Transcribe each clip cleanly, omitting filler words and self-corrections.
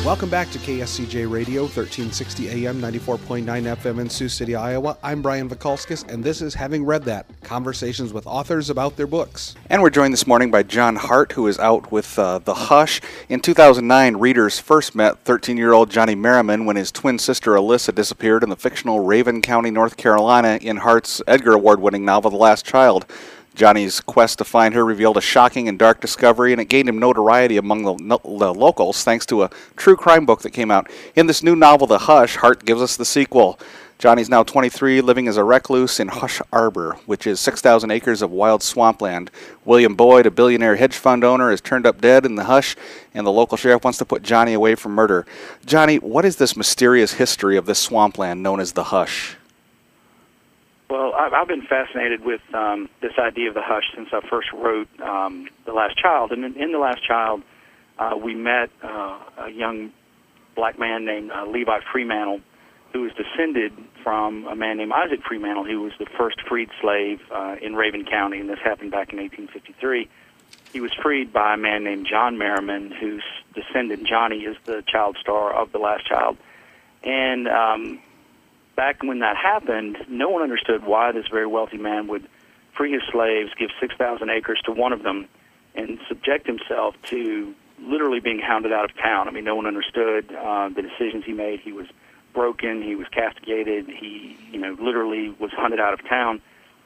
Welcome back to KSCJ Radio, 1360 AM, 94.9 FM in Sioux City, Iowa. I'm Brian Vikalskis, and this is Having Read That, conversations with authors about their books. And we're joined this morning by John Hart, who is out with The Hush. In 2009, readers first met 13-year-old Johnny Merriman when his twin sister Alyssa disappeared in the fictional Raven County, North Carolina, in Hart's Edgar Award-winning novel, The Last Child. Johnny's quest to find her revealed a shocking and dark discovery, and it gained him notoriety among the locals thanks to a true crime book that came out. In this new novel, The Hush, Hart gives us the sequel. Johnny's now 23, living as a recluse in Hush Arbor, which is 6,000 acres of wild swampland. William Boyd, a billionaire hedge fund owner, is turned up dead in the Hush, and the local sheriff wants to put Johnny away for murder. Johnny, what is this mysterious history of this swampland known as the Hush? Well, I've been fascinated with this idea of the Hush since I first wrote The Last Child. And in The Last Child, we met a young black man named Levi Freemantle, who was descended from a man named Isaac Freemantle, who was the first freed slave in Raven County, and this happened back in 1853. He was freed by a man named John Merriman, whose descendant, Johnny, is the child star of The Last Child. And back when that happened, no one understood why this very wealthy man would free his slaves, give 6,000 acres to one of them, and subject himself to literally being hounded out of town. I mean, no one understood the decisions he made. He was broken. He was castigated. He, literally was hunted out of town.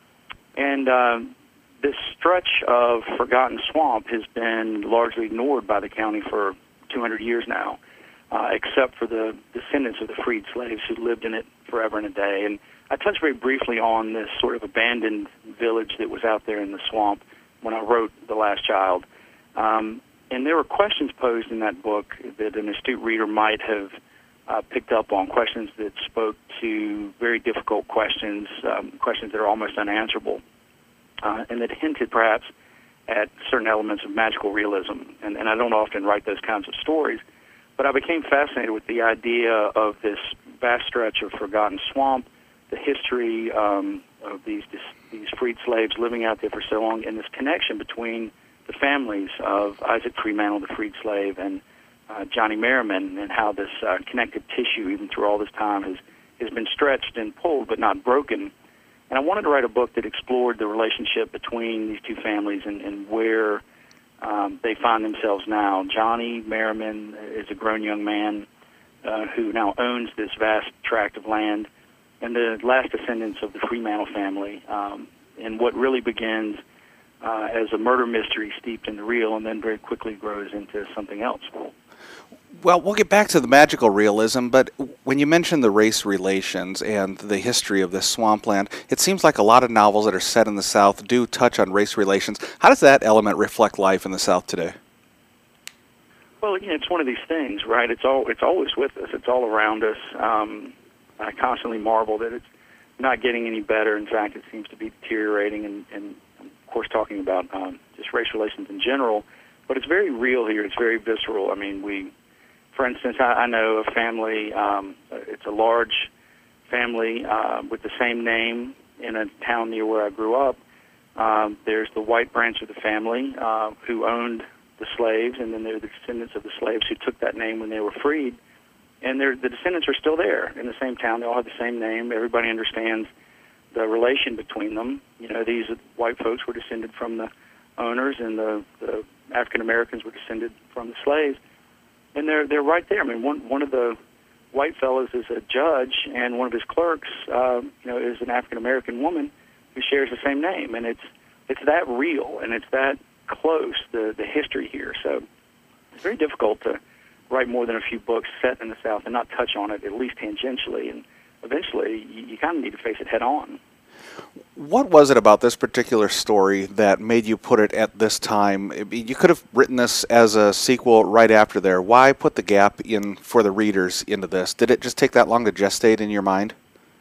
And this stretch of forgotten swamp has been largely ignored by the county for 200 years now, except for the descendants of the freed slaves who lived in it forever and a day. And I touched very briefly on this sort of abandoned village that was out there in the swamp when I wrote The Last Child. And there were questions posed in that book that an astute reader might have picked up on, questions that spoke to very difficult questions, questions that are almost unanswerable, and that hinted perhaps at certain elements of magical realism. And I don't often write those kinds of stories, but I became fascinated with the idea of this vast stretch of forgotten swamp, the history of these freed slaves living out there for so long, and this connection between the families of Isaac Freemantle, the freed slave, and Johnny Merriman, and how this connective tissue, even through all this time, has been stretched and pulled but not broken. And I wanted to write a book that explored the relationship between these two families and where they find themselves now. Johnny Merriman is a grown young man who now owns this vast tract of land, and the last descendants of the Freemantle family, and what really begins as a murder mystery steeped in the real and then very quickly grows into something else. Well, we'll get back to the magical realism, but when you mention the race relations and the history of this swampland, it seems like a lot of novels that are set in the South do touch on race relations. How does that element reflect life in the South today? Well, it's one of these things, right? It's always with us. It's all around us. I constantly marvel that it's not getting any better. In fact, it seems to be deteriorating, and of course, talking about just race relations in general. But it's very real here. It's very visceral. I mean, for instance, I know a family, it's a large family with the same name in a town near where I grew up. There's the white branch of the family who owned the slaves, and then there are the descendants of the slaves who took that name when they were freed. And the descendants are still there in the same town. They all have the same name. Everybody understands the relation between them. These white folks were descended from the owners, and the African Americans were descended from the slaves. And they're right there. I mean, one of the white fellows is a judge, and one of his clerks, is an African American woman who shares the same name. And it's that real, and it's that close, the history here. So it's very difficult to write more than a few books set in the South and not touch on it at least tangentially. And eventually, you kind of need to face it head on. What was it about this particular story that made you put it at this time? You could have written this as a sequel right after there. Why put the gap in for the readers into this? Did it just take that long to gestate in your mind?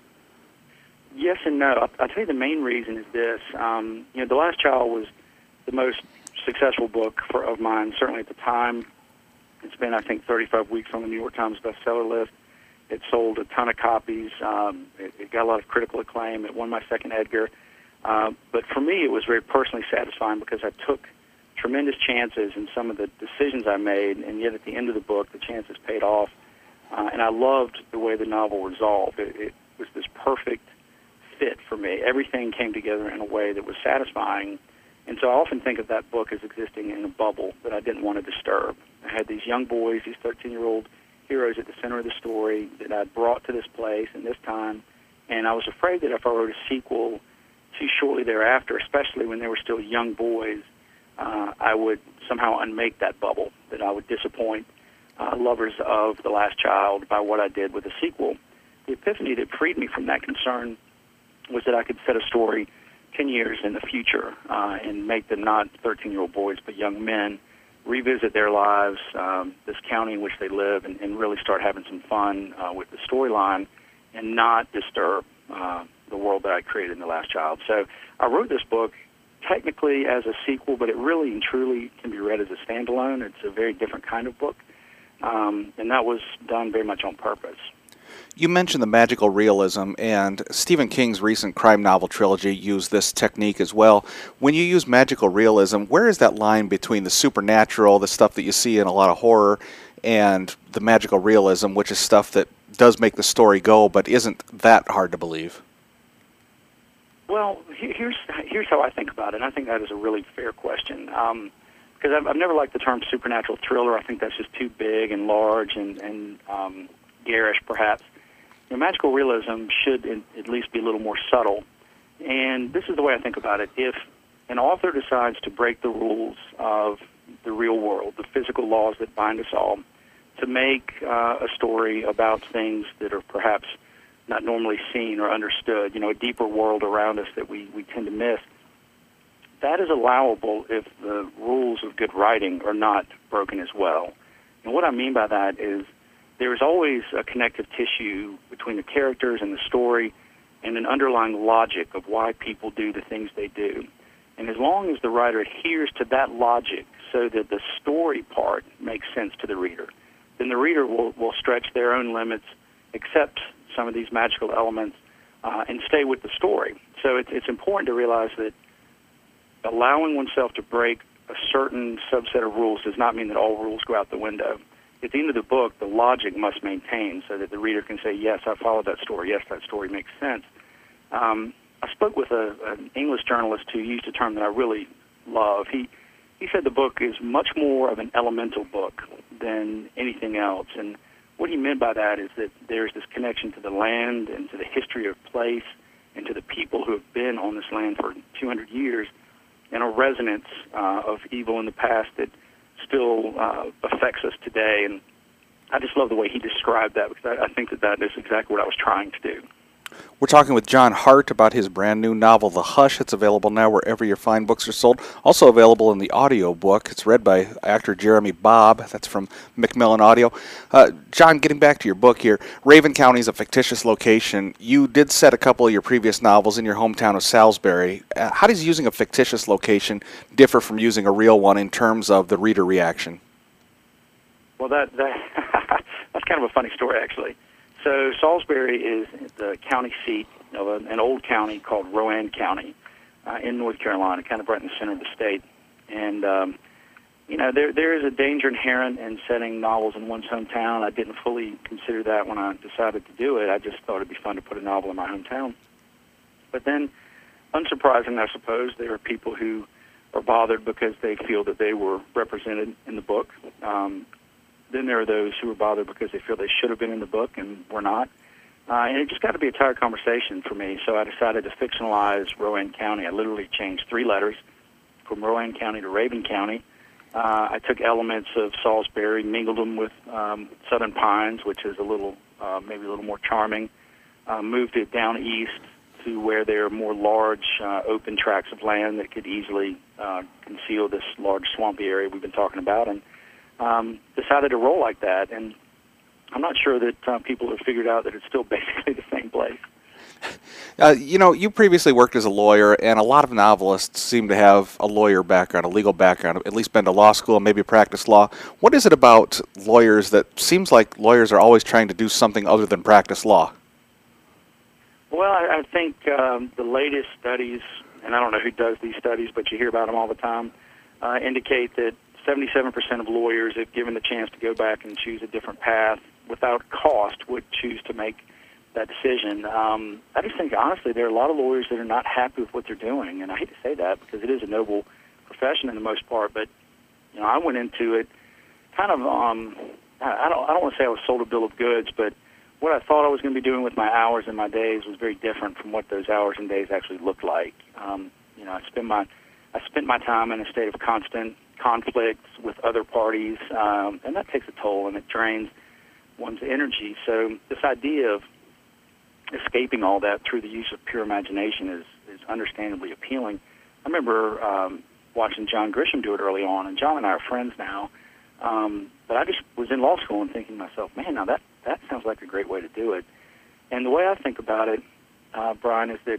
Yes and no. I'll tell you the main reason is this. The Last Child was the most successful book of mine, certainly at the time. It's been, I think, 35 weeks on the New York Times bestseller list. It sold a ton of copies. It got a lot of critical acclaim. It won my second Edgar. But for me, it was very personally satisfying because I took tremendous chances in some of the decisions I made, and yet at the end of the book, the chances paid off. And I loved the way the novel resolved. It was this perfect fit for me. Everything came together in a way that was satisfying. And so I often think of that book as existing in a bubble that I didn't want to disturb. I had these young boys, these 13-year-old heroes at the center of the story that I'd brought to this place and this time, and I was afraid that if I wrote a sequel too shortly thereafter, especially when they were still young boys, I would somehow unmake that bubble, that I would disappoint lovers of The Last Child by what I did with the sequel. The epiphany that freed me from that concern was that I could set a story 10 years in the future and make them not 13-year-old boys but young men, revisit their lives, this county in which they live, and really start having some fun with the storyline and not disturb the world that I created in The Last Child. So I wrote this book technically as a sequel, but it really and truly can be read as a standalone. It's a very different kind of book, and that was done very much on purpose. You mentioned the magical realism, and Stephen King's recent crime novel trilogy used this technique as well. When you use magical realism, where is that line between the supernatural, the stuff that you see in a lot of horror, and the magical realism, which is stuff that does make the story go but isn't that hard to believe? Well, here's how I think about it, and I think that is a really fair question. Because I've never liked the term supernatural thriller. I think that's just too big and large and garish, perhaps. You know, magical realism should at least be a little more subtle. And this is the way I think about it. If an author decides to break the rules of the real world, the physical laws that bind us all, to make a story about things that are perhaps not normally seen or understood, a deeper world around us that we tend to miss, that is allowable if the rules of good writing are not broken as well. And what I mean by that is there is always a connective tissue between the characters and the story and an underlying logic of why people do the things they do. And as long as the writer adheres to that logic so that the story part makes sense to the reader, then the reader will stretch their own limits, accept some of these magical elements, and stay with the story. So it's important to realize that allowing oneself to break a certain subset of rules does not mean that all rules go out the window. At the end of the book, the logic must maintain so that the reader can say, yes, I followed that story. Yes, that story makes sense. I spoke with an English journalist who used a term that I really love. He said the book is much more of an elemental book than anything else. And what he meant by that is that there's this connection to the land and to the history of place and to the people who have been on this land for 200 years, and a resonance of evil in the past that still affects us today. And I just love the way he described that, because I think that is exactly what I was trying to do. We're talking with John Hart about his brand new novel, The Hush. It's available now wherever your fine books are sold. Also available in the audio book. It's read by actor Jeremy Bobb. That's from Macmillan Audio. John, getting back to your book here, Raven County is a fictitious location. You did set a couple of your previous novels in your hometown of Salisbury. How does using a fictitious location differ from using a real one in terms of the reader reaction? Well, that's kind of a funny story, actually. So Salisbury is the county seat of an old county called Rowan County in North Carolina, kind of right in the center of the state. And, there is a danger inherent in setting novels in one's hometown. I didn't fully consider that when I decided to do it. I just thought it'd be fun to put a novel in my hometown. But then, unsurprisingly, I suppose, there are people who are bothered because they feel that they were represented in the book. Then there are those who are bothered because they feel they should have been in the book and were not. And it just got to be a tired conversation for me, so I decided to fictionalize Rowan County. I literally changed 3 letters from Rowan County to Raven County. I took elements of Salisbury, mingled them with Southern Pines, which is maybe a little more charming, moved it down east to where there are more large open tracts of land that could easily conceal this large swampy area we've been talking about, and decided to roll like that. And I'm not sure that people have figured out that it's still basically the same place. You previously worked as a lawyer, and a lot of novelists seem to have a lawyer background, a legal background, at least been to law school, maybe practice law. What is it about lawyers that seems like lawyers are always trying to do something other than practice law? Well, I think the latest studies, and I don't know who does these studies, but you hear about them all the time, indicate that 77% of lawyers, if given the chance to go back and choose a different path without cost, would choose to make that decision. I just think, honestly, there are a lot of lawyers that are not happy with what they're doing, and I hate to say that because it is a noble profession in the most part, but I went into it kind of, I don't want to say I was sold a bill of goods, but what I thought I was going to be doing with my hours and my days was very different from what those hours and days actually looked like. I spent my time in a state of constant conflicts with other parties, and that takes a toll, and it drains one's energy. So this idea of escaping all that through the use of pure imagination is understandably appealing. I remember watching John Grisham do it early on, and John and I are friends now, but I just was in law school and thinking to myself, man, now that sounds like a great way to do it. And the way I think about it, Brian, is that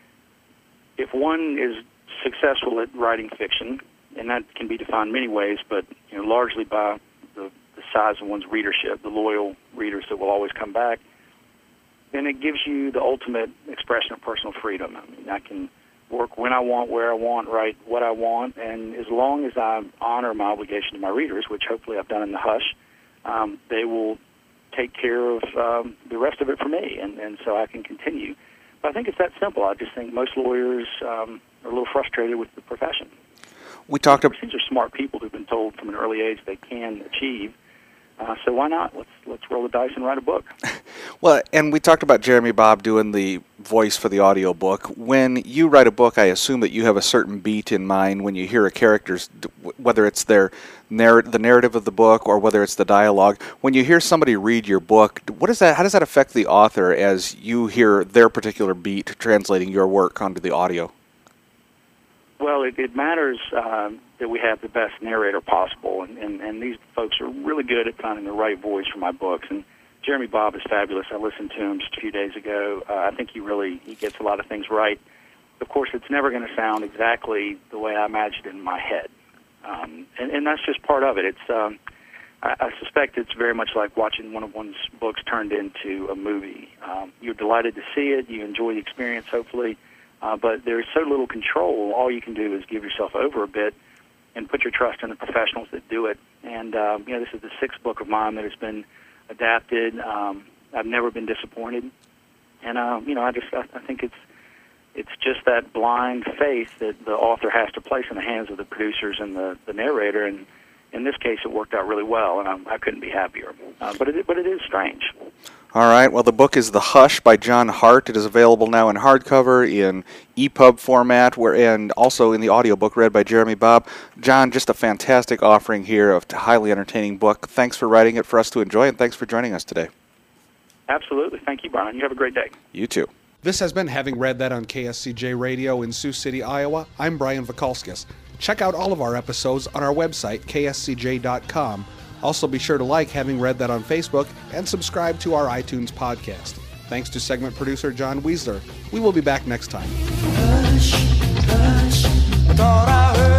if one is successful at writing fiction, and that can be defined many ways, but largely by the size of one's readership, the loyal readers that will always come back, then it gives you the ultimate expression of personal freedom. I mean, I can work when I want, where I want, write what I want, and as long as I honor my obligation to my readers, which hopefully I've done in the hush, they will take care of the rest of it for me, and so I can continue. But I think it's that simple. I just think most lawyers are a little frustrated with the profession. We talked about these are smart people who've been told from an early age they can achieve. So why not? Let's roll the dice and write a book. Well, and we talked about Jeremy Bobb doing the voice for the audio book. When you write a book, I assume that you have a certain beat in mind when you hear a character's, whether it's the narrative of the book or whether it's the dialogue. When you hear somebody read your book, how does that affect the author as you hear their particular beat translating your work onto the audio? Well, it matters that we have the best narrator possible, and these folks are really good at finding the right voice for my books. And Jeremy Bobb is fabulous. I listened to him just a few days ago. I think he gets a lot of things right. Of course, it's never going to sound exactly the way I imagined it in my head, and that's just part of it. It's I suspect it's very much like watching one of one's books turned into a movie. You're delighted to see it. You enjoy the experience, hopefully. But there's so little control. All you can do is give yourself over a bit and put your trust in the professionals that do it. And this is the sixth book of mine that has been adapted. I've never been disappointed, and I think it's just that blind faith that the author has to place in the hands of the producers and the narrator. And in this case, it worked out really well, and I couldn't be happier. But it is strange. All right. Well, the book is The Hush by John Hart. It is available now in hardcover, in EPUB format, and also in the audiobook read by Jeremy Bobb. John, just a fantastic offering here of a highly entertaining book. Thanks for writing it for us to enjoy, and thanks for joining us today. Absolutely. Thank you, Brian. You have a great day. You too. This has been Having Read That on KSCJ Radio in Sioux City, Iowa. I'm Brian Vakalskis. Check out all of our episodes on our website, kscj.com. Also, be sure to like Having Read That on Facebook and subscribe to our iTunes podcast. Thanks to segment producer John Weisler. We will be back next time. Hush, hush, I thought I heard